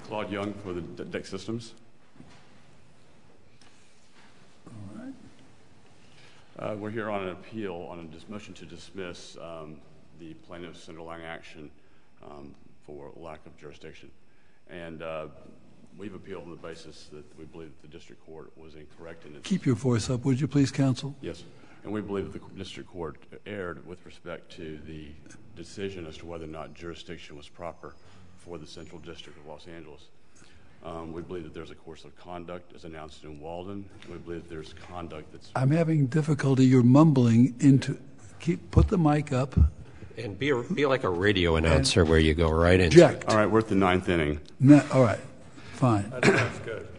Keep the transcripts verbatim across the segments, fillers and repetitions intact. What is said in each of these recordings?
Claude Young for the D E C Systems. All right. Uh, we're here on an appeal on a motion to dismiss um, the plaintiff's underlying action um, for lack of jurisdiction. And uh, we've appealed on the basis that we believe that the district court was incorrect in its... Keep your voice up, would you please, counsel? Yes. And we believe that the district court erred with respect to the decision as to whether or not jurisdiction was proper for the Central District of Los Angeles. Um, we believe that there's a course of conduct as announced in Walden. We believe that there's conduct that's... I'm having difficulty. You're mumbling into... Keep, put the mic up. And be, a, be like a radio announcer and where you go right in. Object. All right, we're at the ninth inning. No, all right, fine. That's good.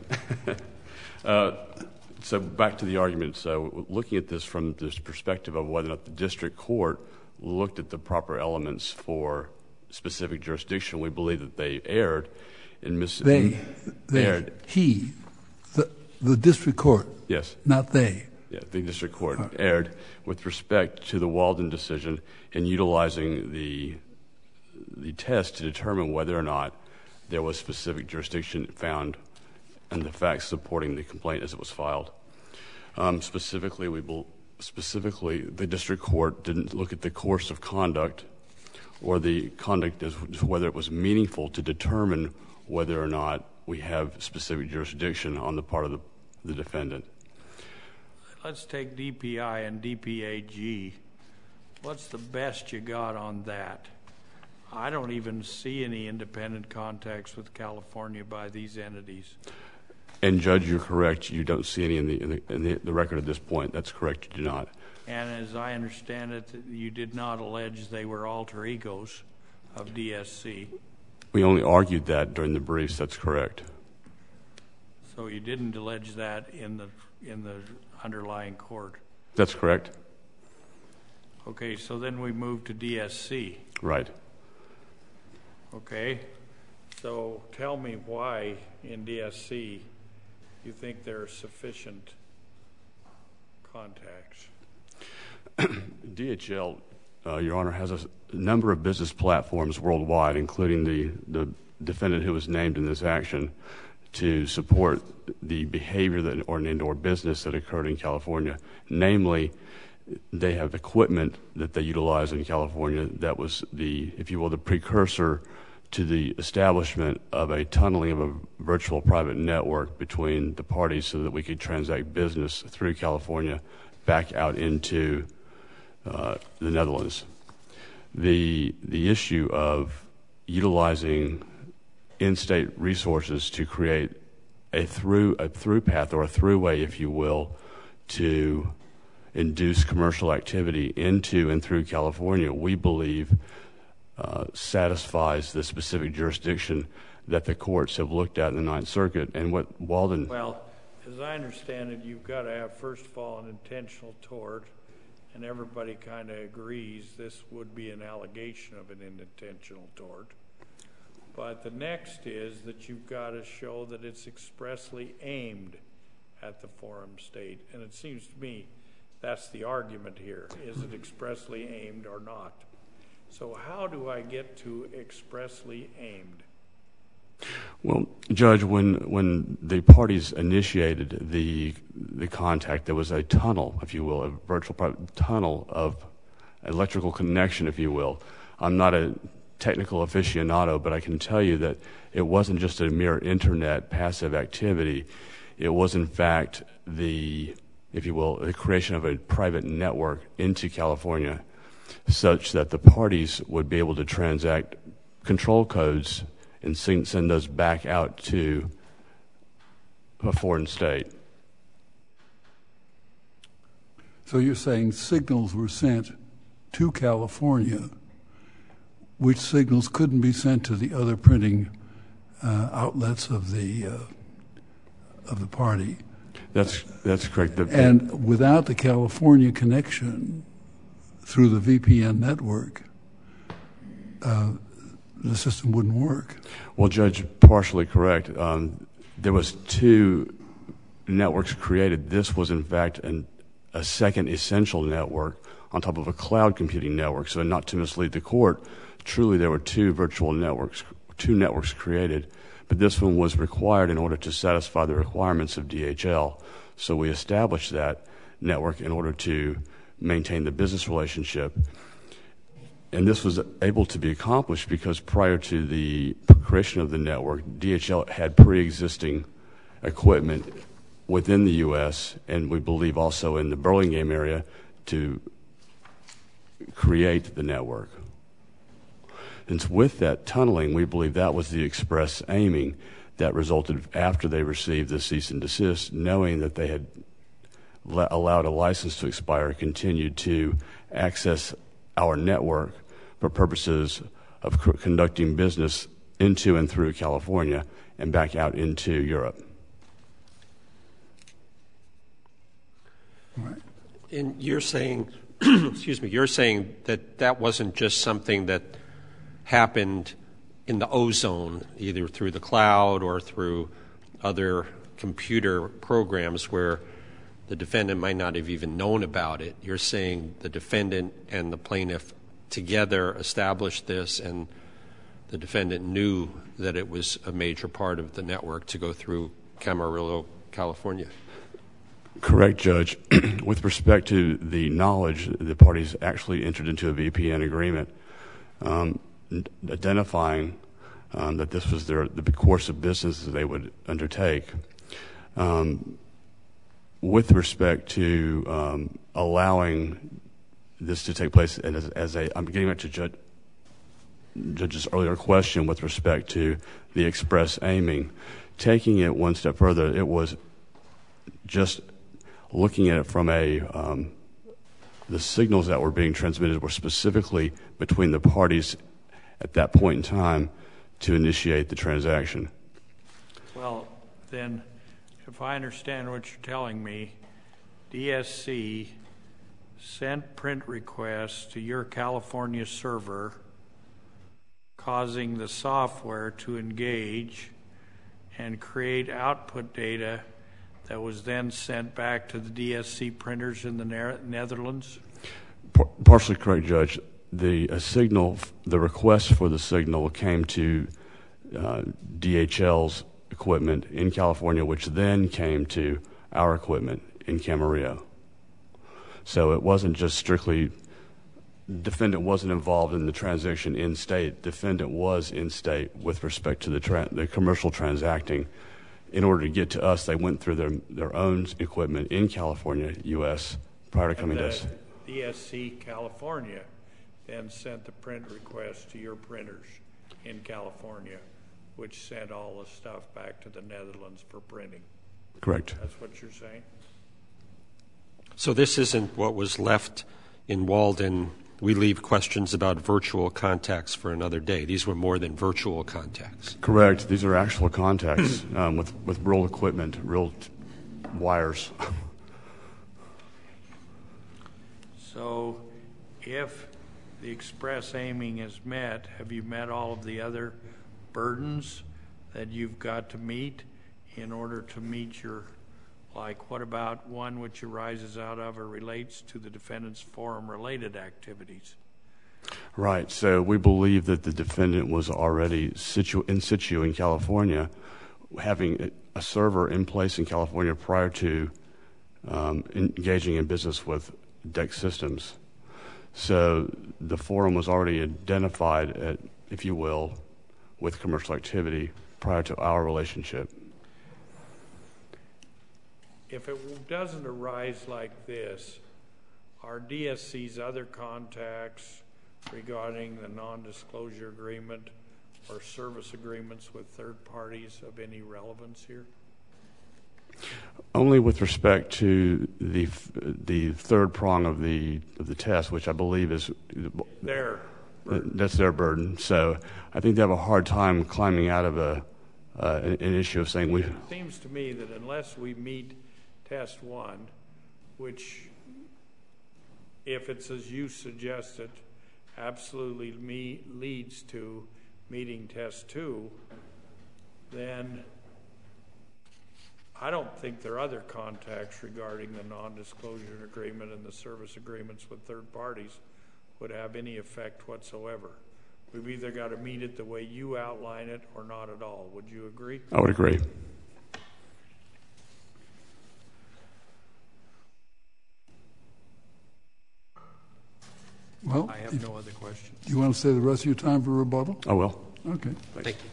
uh, so back to the argument. So looking at this from this perspective of whether or not the district court looked at the proper elements for specific jurisdiction, we believe that they erred in mis- They, they erred. he, the, the district court. Yes. Not they. Yeah, the district court right. erred with respect to the Walden decision in utilizing the the test to determine whether or not there was specific jurisdiction found and the facts supporting the complaint as it was filed. Um, specifically, we be, specifically the district court didn't look at the course of conduct or the conduct as whether it was meaningful to determine whether or not we have specific jurisdiction on the part of the, the defendant. Let's take D P I and D P A G. What's the best you got on that? I don't even see any independent contacts with California by these entities. And Judge, you're correct. You don't see any in the, in the, in the, the record at this point. That's correct. You do not. And as I understand it, you did not allege they were alter egos of D S C. We only argued that during the briefs. That's correct. So you didn't allege that in the in the underlying court. That's correct. Okay, so then we move to D S C. Right. Okay, so tell me why in D S C you think there are sufficient contacts. D H L, uh, Your Honor, has a number of business platforms worldwide, including the, the defendant who was named in this action, to support the behavior that, or an indoor business that occurred in California. Namely, they have equipment that they utilize in California that was the, if you will, the precursor to the establishment of a tunneling of a virtual private network between the parties so that we could transact business through California back out into uh, the Netherlands. The, the issue of utilizing in-state resources to create a through a through path or a throughway, if you will, to induce commercial activity into and through California, we believe uh, satisfies the specific jurisdiction that the courts have looked at in the Ninth Circuit. And what Walden... Well, as I understand it, you've got to have, first of all, an intentional tort, and everybody kind of agrees this would be an allegation of an intentional tort. But the next is that you've got to show that it's expressly aimed at the forum state. And it seems to me that's the argument here. Is it expressly aimed or not? So how do I get to expressly aimed? Well, Judge, when when the parties initiated the the contact, there was a tunnel, if you will, a virtual private tunnel of electrical connection, if you will. I'm not a technical aficionado, but I can tell you that it wasn't just a mere internet passive activity. It was, in fact, the, if you will, the creation of a private network into California such that the parties would be able to transact control codes and send those back out to a foreign state. So you're saying signals were sent to California, which signals couldn't be sent to the other printing uh, outlets of the uh, of the party. That's that's correct. The, and without the California connection through the V P N network, uh, the system wouldn't work. Well, Judge, partially correct. Um, there was two networks created. This was, in fact, an, a second essential network on top of a cloud computing network. So not to mislead the court, truly there were two virtual networks, two networks created. but this one was required in order to satisfy the requirements of D H L. So we established that network in order to maintain the business relationship. And this was able to be accomplished because prior to the creation of the network, D H L had pre-existing equipment within the U S and we believe also in the Burlingame area to create the network. And with that tunneling, we believe that was the express aiming that resulted after they received the cease and desist, knowing that they had le- allowed a license to expire, continued to access our network for purposes of c- conducting business into and through California and back out into Europe. Right. And you're saying, excuse me, you're saying that that wasn't just something that happened in the ozone, either through the cloud or through other computer programs where the defendant might not have even known about it. You're saying the defendant and the plaintiff together established this, and the defendant knew that it was a major part of the network to go through Camarillo, California. Correct, Judge. With respect to the knowledge, the parties actually entered into a V P N agreement um, identifying um, that this was their the course of business that they would undertake. Um, with respect to um, allowing this to take place as, as a, I'm getting back to Judge, Judge's earlier question with respect to the express aiming. Taking it one step further, it was just looking at it from a, um, the signals that were being transmitted were specifically between the parties at that point in time to initiate the transaction. Well, then, if I understand what you're telling me, D S C sent print requests to your California server, causing the software to engage and create output data that was then sent back to the D S C printers in the Netherlands? Par- partially correct, Judge. The uh, signal, the request for the signal came to uh, D H L's equipment in California, which then came to our equipment in Camarillo. So it wasn't just strictly, defendant wasn't involved in the transaction in state. Defendant was in state with respect to the, tra- the commercial transacting. In order to get to us, they went through their their own equipment in California, U S, prior to coming to us. D S C California then sent the print request to your printers in California, which sent all the stuff back to the Netherlands for printing. Correct. That's what you're saying? So this isn't what was left in Walden. We leave questions about virtual contacts for another day. These were more than virtual contacts. Correct. These are actual contacts um, with, with real equipment, real t- wires. So if the express aiming is met, have you met all of the other burdens that you've got to meet in order to meet your, like what about one which arises out of or relates to the defendant's forum-related activities? Right. So we believe that the defendant was already situ- in situ in California, having a server in place in California prior to um, engaging in business with D E X Systems. So the forum was already identified, at, if you will, with commercial activity prior to our relationship. If it doesn't arise like this, are D S C's other contacts regarding the non-disclosure agreement or service agreements with third parties of any relevance here? Only with respect to the the third prong of the of the test, which I believe is their burden. That's their burden. So I think they have a hard time climbing out of a uh, an, an issue of saying we. It seems to me that unless we meet test one, which, if it's as you suggested, absolutely me leads to meeting test two, then I don't think there are other contacts regarding the non-disclosure agreement and the service agreements with third parties would have any effect whatsoever. we've either got to meet it the way you outline it or not at all. Would you agree? I would agree. Well, I have no other questions. Do you want to stay the rest of your time for rebuttal? I will. Okay. Thank you.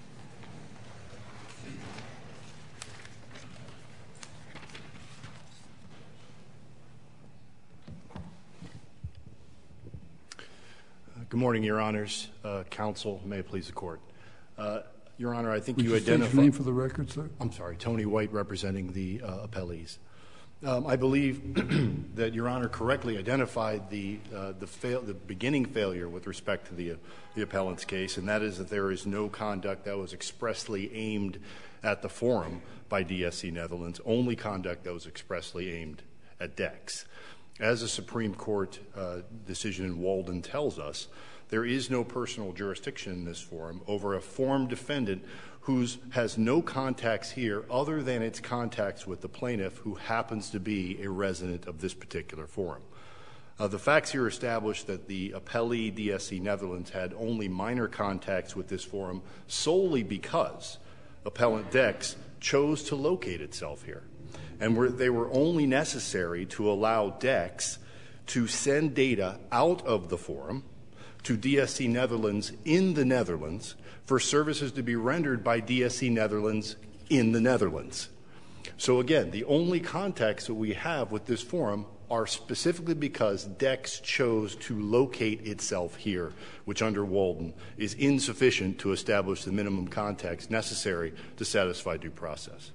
Good morning, Your Honors. Uh, counsel, may it please the Court. Uh, Your Honor, I think Would you, you state identified... your name for the record, sir? I'm sorry, Tony White, representing the uh, appellees. Um, I believe that Your Honor correctly identified the uh, the, fail, the beginning failure with respect to the, uh, the appellant's case, and that is that there is no conduct that was expressly aimed at the forum by D S C Netherlands, only conduct that was expressly aimed at DEX. As the Supreme Court uh, decision in Walden tells us, there is no personal jurisdiction in this forum over a forum defendant who has no contacts here other than its contacts with the plaintiff, who happens to be a resident of this particular forum. Uh, the facts here establish that the appellee D S C Netherlands had only minor contacts with this forum solely because appellant DEX chose to locate itself here. And were, they were only necessary to allow DEX to send data out of the forum to D S C Netherlands in the Netherlands for services to be rendered by D S C Netherlands in the Netherlands. So again, the only contacts that we have with this forum are specifically because DEX chose to locate itself here, which under Walden is insufficient to establish the minimum contacts necessary to satisfy due process.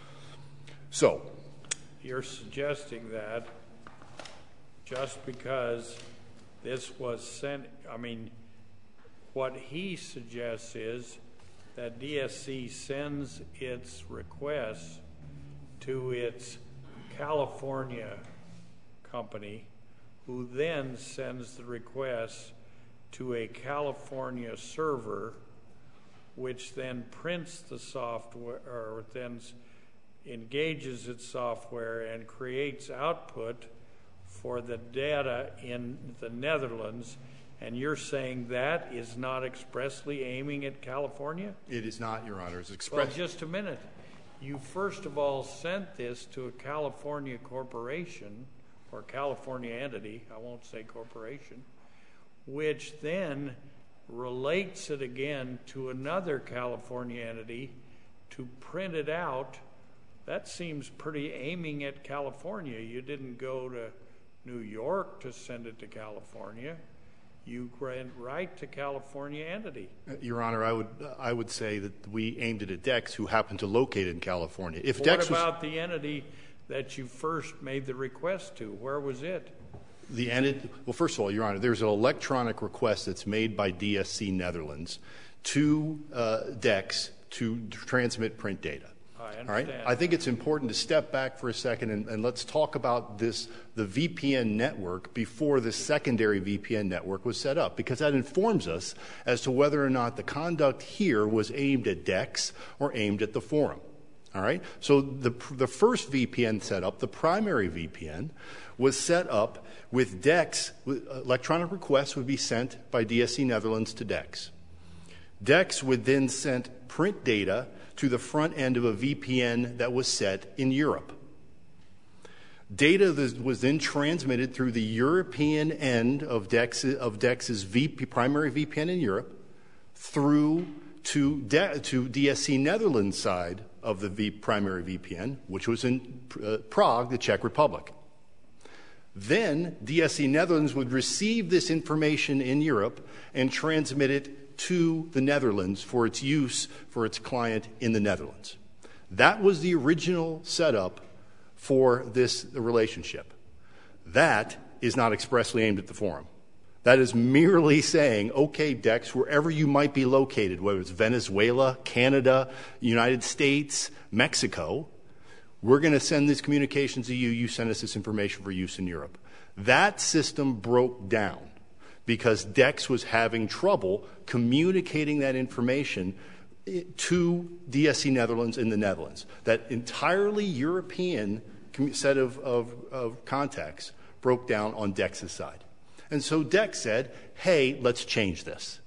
So, you're suggesting that just because this was sent, I mean, what he suggests is that D S C sends its requests to its California company, who then sends the requests to a California server, which then prints the software, or then engages its software and creates output for the data in the Netherlands, and you're saying that is not expressly aiming at California? It is not, Your Honor. It's express. Well, just a minute. You first of all sent this to a California corporation, or California entity, I won't say corporation, which then relates it again to another California entity to print it out. That seems pretty aiming at California. You didn't go to New York to send it to California. You went right to California entity. Your Honor, I would I would say that we aimed it at DEX, who happened to locate it in California. If What DEX about was, the entity that you first made the request to? Where was it? The entity, well, first of all, Your Honor, there's an electronic request that's made by D S C Netherlands to uh, DEX to transmit print data. I understand. All right? I think it's important to step back for a second and, and let's talk about this, the V P N network before the secondary V P N network was set up, because that informs us as to whether or not the conduct here was aimed at DEX or aimed at the forum. All right? So the, the first V P N setup, the primary V P N, was set up with DEX. Electronic requests would be sent by D S C Netherlands to DEX. DEX would then send print data to the front end of a V P N that was set in Europe. Data that was then transmitted through the European end of, Dex, of DEX's V P, primary V P N in Europe through to, De, to D S C Netherlands side of the v, primary V P N, which was in uh, Prague, the Czech Republic. Then D S C Netherlands would receive this information in Europe and transmit it to the Netherlands for its use for its client in the Netherlands. That was the original setup for this relationship. That is not expressly aimed at the forum. That is merely saying, okay, DEX, wherever you might be located, whether it's Venezuela, Canada, United States, Mexico, we're going to send these communications to you. You send us this information for use in Europe. That system broke down because DEX was having trouble communicating that information to D S C Netherlands in the Netherlands. That entirely European set of, of, of contacts broke down on DEX's side. And so DEX said, hey, let's change this.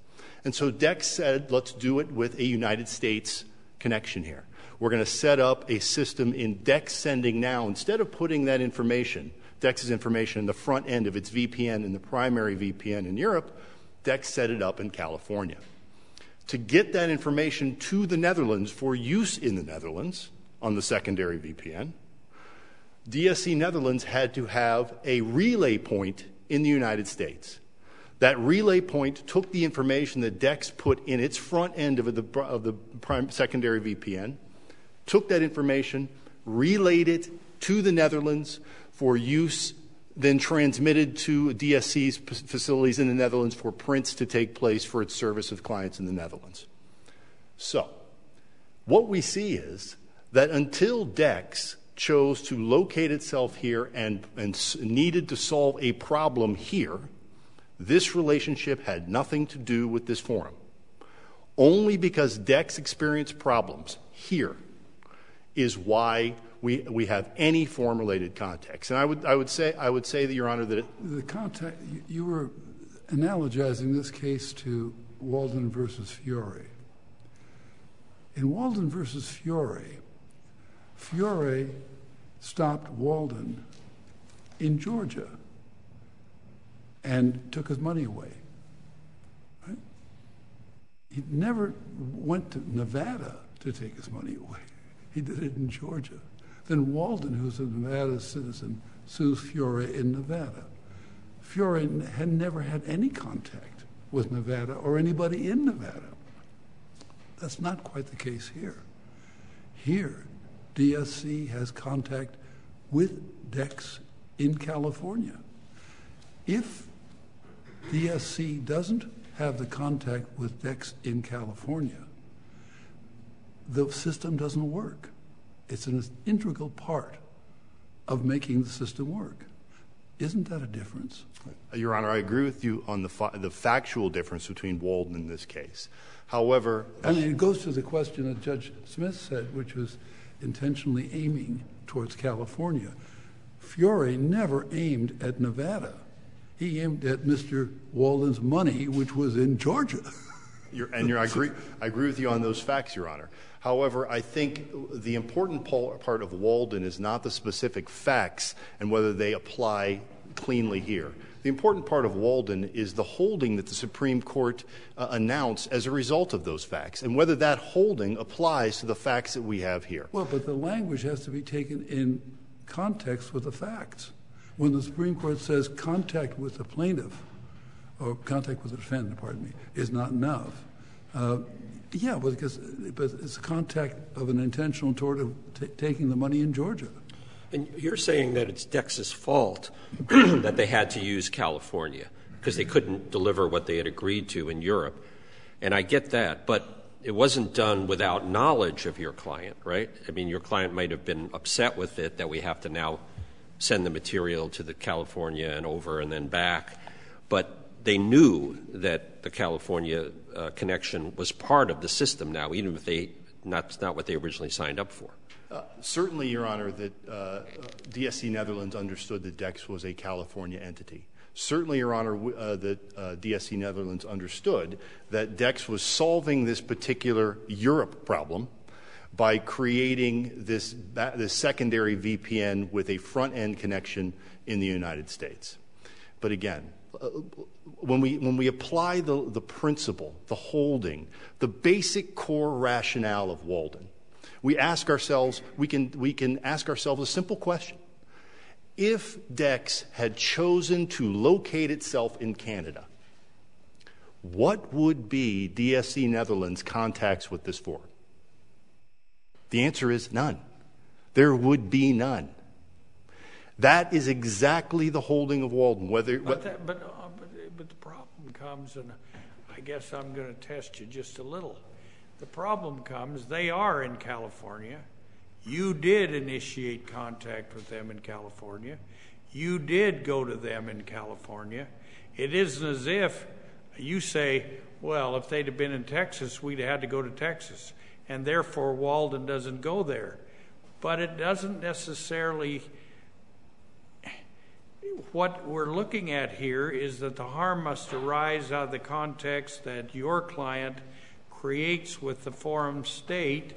And so DEX said, let's do it with a United States connection here. We're going to set up a system in DEX sending now. Instead of putting that information, DEX's information in the front end of its V P N and the primary V P N in Europe, DEX set it up in California. To get that information to the Netherlands for use in the Netherlands on the secondary V P N, D S C Netherlands had to have a relay point in the United States. That relay point took the information that DEX put in its front end of the, of the prime, secondary V P N, took that information, relayed it to the Netherlands for use, then transmitted to D S C's facilities in the Netherlands for prints to take place for its service of clients in the Netherlands. So what we see is that until DEX chose to locate itself here and, and needed to solve a problem here, this relationship had nothing to do with this forum. Only because DEX experienced problems here is why we we have any forum-related context. And I would I would say I would say that, Your Honor, that it, the context you, you were analogizing this case to Walden versus Fiore. In Walden versus Fiore, Fiore stopped Walden in Georgia and took his money away. Right? He never went to Nevada to take his money away. He did it in Georgia. Then Walden, who's a Nevada citizen, sues Fiore in Nevada. Fiore had never had any contact with Nevada or anybody in Nevada. That's not quite the case here. Here, D S C has contact with DEX in California. If D S C doesn't have the contact with DEX in California, the system doesn't work. It's an integral part of making the system work. Isn't that a difference? Your Honor, I agree with you on the, fa the factual difference between Walden in this case. However, I mean, it goes to the question that Judge Smith said, which was intentionally aiming towards California. Fiore never aimed at Nevada. He aimed at Mister Walden's money, which was in Georgia. You're, and you're, I agree. I agree with you on those facts, Your Honor. However, I think the important part of Walden is not the specific facts and whether they apply cleanly here. The important part of Walden is the holding that the Supreme Court uh, announced as a result of those facts, and whether that holding applies to the facts that we have here. Well, but the language has to be taken in context with the facts. When the Supreme Court says contact with the plaintiff, or contact with the defendant, pardon me, is not enough, uh, yeah, because but it's a contact of an intentional tort of t taking the money in Georgia. And you're saying that it's DEX's fault that they had to use California because they couldn't deliver what they had agreed to in Europe. And I get that, but it wasn't done without knowledge of your client, right? I mean, your client might have been upset with it that we have to now send the material to the California and over and then back. But they knew that the California uh, connection was part of the system now, even if they not not what they originally signed up for. Uh, certainly, Your Honor, that uh, D S C Netherlands understood that DEX was a California entity. Certainly, Your Honor, uh, that uh, D S C Netherlands understood that DEX was solving this particular Europe problem by creating this, this secondary V P N with a front-end connection in the United States. But again, uh, when we, when we apply the, the principle, the holding, the basic core rationale of Walden, we ask ourselves, we can, we can ask ourselves a simple question. If DEX had chosen to locate itself in Canada, what would be D S C Netherlands' contacts with this forum? The answer is none. There would be none. That is exactly the holding of Walden. Whether, but, that, but, uh, but, but the problem comes, and I guess I'm going to test you just a little. The problem comes, they are in California. You did initiate contact with them in California. You did go to them in California. It isn't as if you say, well, if they'd have been in Texas, we'd have had to go to Texas, and therefore Walden doesn't go there. But it doesn't necessarily, what we're looking at here is that the harm must arise out of the context that your client creates with the forum state.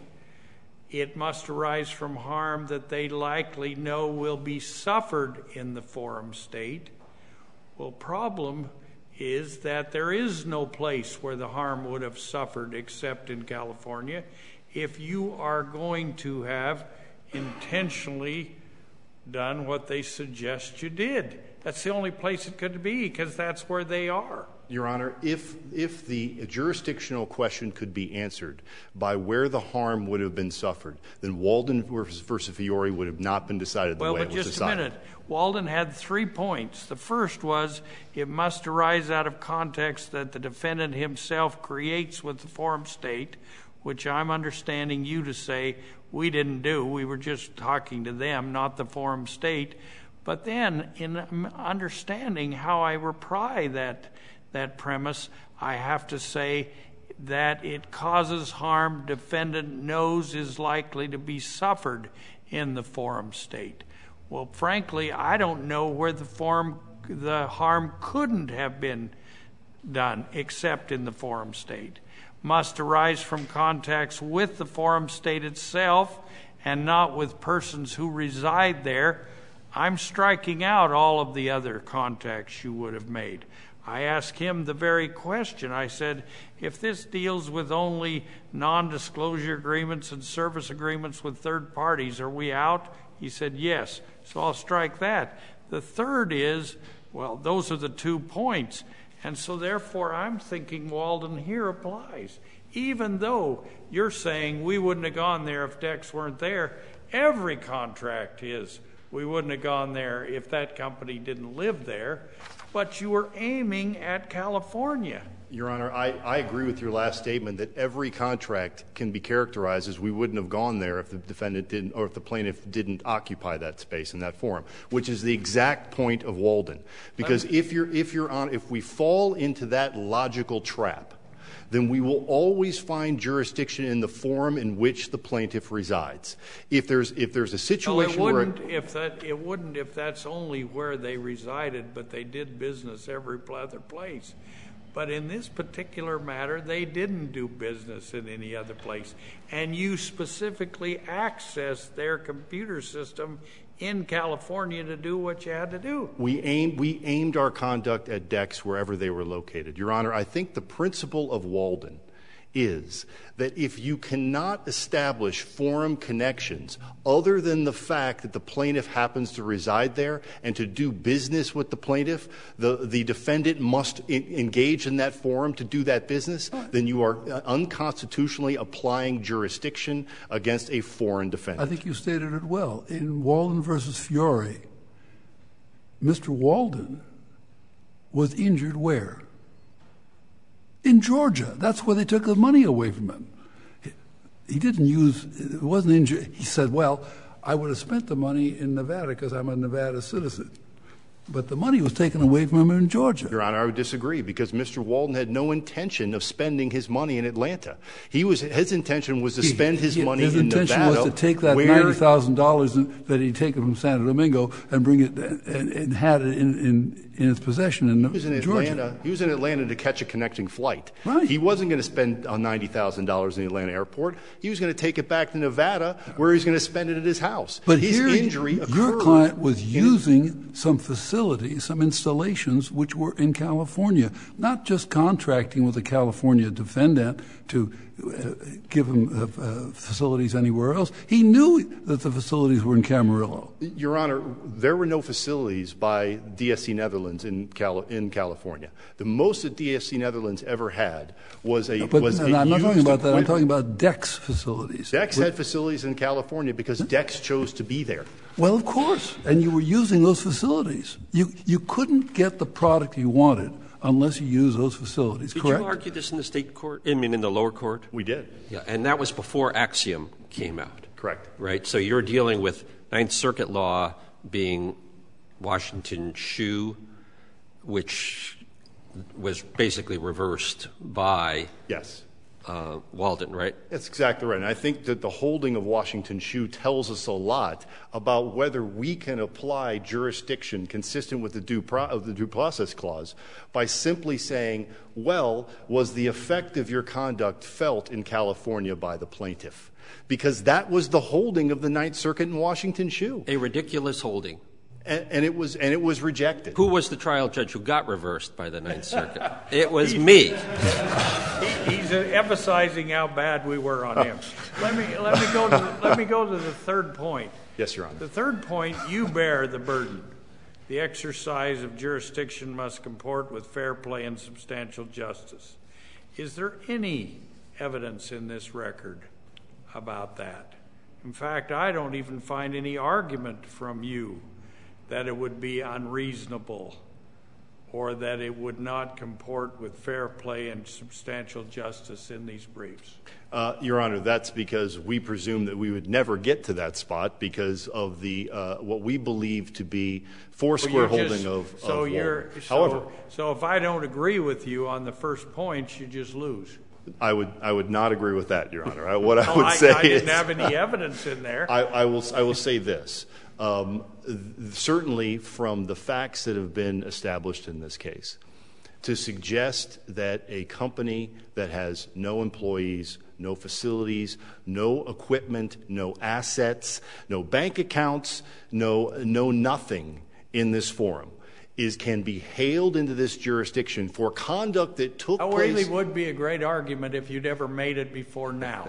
It must arise from harm that they likely know will be suffered in the forum state. Well, problem is that there is no place where the harm would have suffered except in California. If you are going to have intentionally done what they suggest you did, that's the only place it could be, because that's where they are. Your Honor, if if the jurisdictional question could be answered by where the harm would have been suffered, then Walden versus, versus Fiore would have not been decided the well, way it was decided. Well, but just a minute. Walden had three points. The first was it must arise out of context that the defendant himself creates with the forum state, which I'm understanding you to say we didn't do. We were just talking to them, not the forum state. But then, in understanding how I reply that that premise, I have to say that it causes harm defendant knows is likely to be suffered in the forum state. Well, frankly, I don't know where the forum, the harm couldn't have been done except in the forum state. Must arise from contacts with the forum state itself and not with persons who reside there. I'm striking out all of the other contacts you would have made. I asked him the very question. I said, if this deals with only non-disclosure agreements and service agreements with third parties, are we out? He said, yes. So I'll strike that. The third is, well, those are the two points. And so therefore, I'm thinking Walden here applies. Even though you're saying we wouldn't have gone there if Dex weren't there, every contract is we wouldn't have gone there if that company didn't live there. But you were aiming at California. Your Honor, I, I agree with your last statement that every contract can be characterized as we wouldn't have gone there if the defendant didn't, or if the plaintiff didn't occupy that space in that forum, which is the exact point of Walden. Because if you're, if you're on, if we fall into that logical trap, then we will always find jurisdiction in the forum in which the plaintiff resides. If there's if there's a situation well, it where wouldn't if that it wouldn't if that's only where they resided, but they did business every other place. But in this particular matter, they didn't do business in any other place, and you specifically accessed their computer system in California to do what you had to do. We aimed, we aimed our conduct at Dex wherever they were located. Your Honor, I think the principle of Walden is that if you cannot establish forum connections other than the fact that the plaintiff happens to reside there and to do business with the plaintiff, the, the defendant must in, engage in that forum to do that business, then you are unconstitutionally applying jurisdiction against a foreign defendant. I think you stated it well. In Walden versus Fiore, Mister Walden was injured where? In Georgia. That's where they took the money away from him. He didn't use, it wasn't injured. He said, well, I would have spent the money in Nevada because I'm a Nevada citizen. But the money was taken away from him in Georgia. Your Honor, I would disagree because Mister Walden had no intention of spending his money in Atlanta. He was, his intention was to spend his he, money his in Nevada. His intention was to take that ninety thousand dollars that he'd taken from Santo Domingo and bring it and, and had it in, in, in his possession in, he was in Georgia. Atlanta. He was in Atlanta to catch a connecting flight. Right. He wasn't going to spend ninety thousand dollars in the Atlanta airport. He was going to take it back to Nevada where he's going to spend it at his house. But his here, injury occurred. Your client was using some facilities, some installations which were in California, not just contracting with a California defendant to uh, give him uh, uh, facilities anywhere else. He knew that the facilities were in Camarillo. Your Honor, there were no facilities by D S C Netherlands in, Cali- in California. The most that D S C Netherlands ever had was a. But was no, a I'm not talking about that. I'm equipment. talking about Dex facilities. Dex had facilities in California because Dex chose to be there. Well, of course, and you were using those facilities. You you couldn't get the product you wanted unless you used those facilities, Did correct? Did you argue this in the state court, I mean in the lower court? We did. Yeah, and that was before Axiom came out. Correct. Right, so you're dealing with Ninth Circuit law being Washington Shoe, which was basically reversed by Yes. uh, Walden, right? That's exactly right. And I think that the holding of Washington Shoe tells us a lot about whether we can apply jurisdiction consistent with the due, pro- of the due process clause by simply saying, well, was the effect of your conduct felt in California by the plaintiff? Because that was the holding of the Ninth Circuit in Washington Shoe. A ridiculous holding. And, and it was and it was rejected. Who was the trial judge who got reversed by the Ninth Circuit? It was me. He, he's uh, emphasizing how bad we were on him. Let me let me go to the, let me go to the third point. Yes, Your Honor. The third point: you bear the burden. The exercise of jurisdiction must comport with fair play and substantial justice. Is there any evidence in this record about that? In fact, I don't even find any argument from you that it would be unreasonable or that it would not comport with fair play and substantial justice in these briefs. Uh, Your Honor, that's because we presume that we would never get to that spot because of the uh, what we believe to be four-square Well, holding just, of, so of you're, Walden. so, However, so if I don't agree with you on the first point, you just lose. I would I would not agree with that, Your Honor. I, what I No, would I, say I didn't is, have any evidence in there. I, I will I will say this. Um, th- certainly, from the facts that have been established in this case, to suggest that a company that has no employees, no facilities, no equipment, no assets, no bank accounts, no no nothing in this forum is can be hailed into this jurisdiction for conduct that took It place. really would be a great argument if you'd ever made it before now.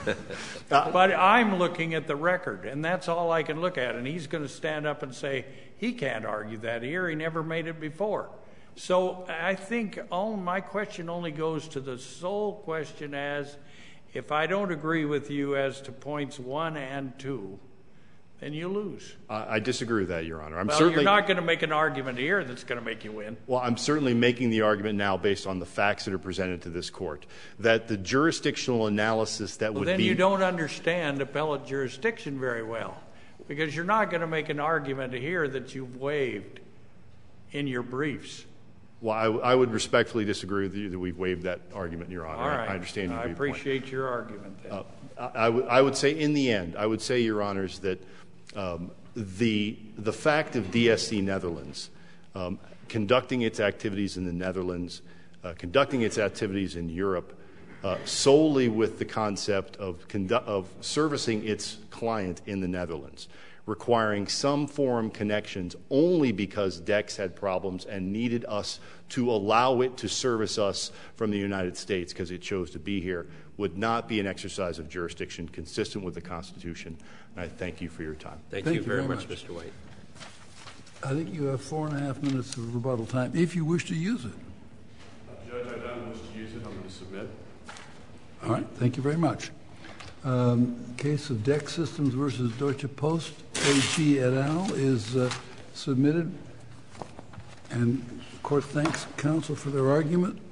But I'm looking at the record, and that's all I can look at. And he's going to stand up and say he can't argue that here. He never made it before. So I think all my question only goes to the sole question as if I don't agree with you as to points one and two, then you lose. I, I disagree with that, Your Honor. I'm Well, certainly you're not going to make an argument here that's going to make you win. Well, I'm certainly making the argument now based on the facts that are presented to this court that the jurisdictional analysis that Well, would then be you don't understand appellate jurisdiction very well, because you're not going to make an argument here that you've waived in your briefs. Well, I, I would respectfully disagree with you that we've waived that argument, Your Honor. All right. I, I understand your I viewpoint. appreciate your argument then. Uh, I, I, would, I would say in the end, I would say, Your Honors, that um, the, the fact of D S C Netherlands um, conducting its activities in the Netherlands, uh, conducting its activities in Europe, uh, solely with the concept of, condu- of servicing its client in the Netherlands, requiring some forum connections only because DEX had problems and needed us to allow it to service us from the United States because it chose to be here, would not be an exercise of jurisdiction consistent with the Constitution. And I thank you for your time. Thank, Thank you, you very, very much, much. Mister White. I think you have four and a half minutes of rebuttal time, if you wish to use it. Judge, I don't wish to use it. I'm going to submit. All right. Thank you very much. Um, case of DEX Systems versus Deutsche Post A G et al. is uh, submitted. And the court thanks counsel for their argument.